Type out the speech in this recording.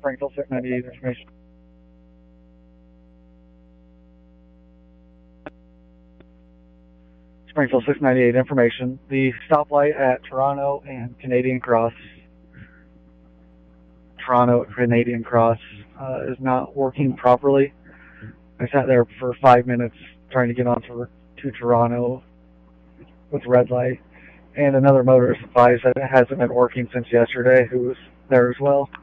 Springfield 698 information. Springfield 698 information. The stoplight at Toronto and Canadian Cross, is not working properly. I sat there for 5 minutes trying to get on to Toronto with red light, and another motorist advised that it hasn't been working since yesterday, who was there as well.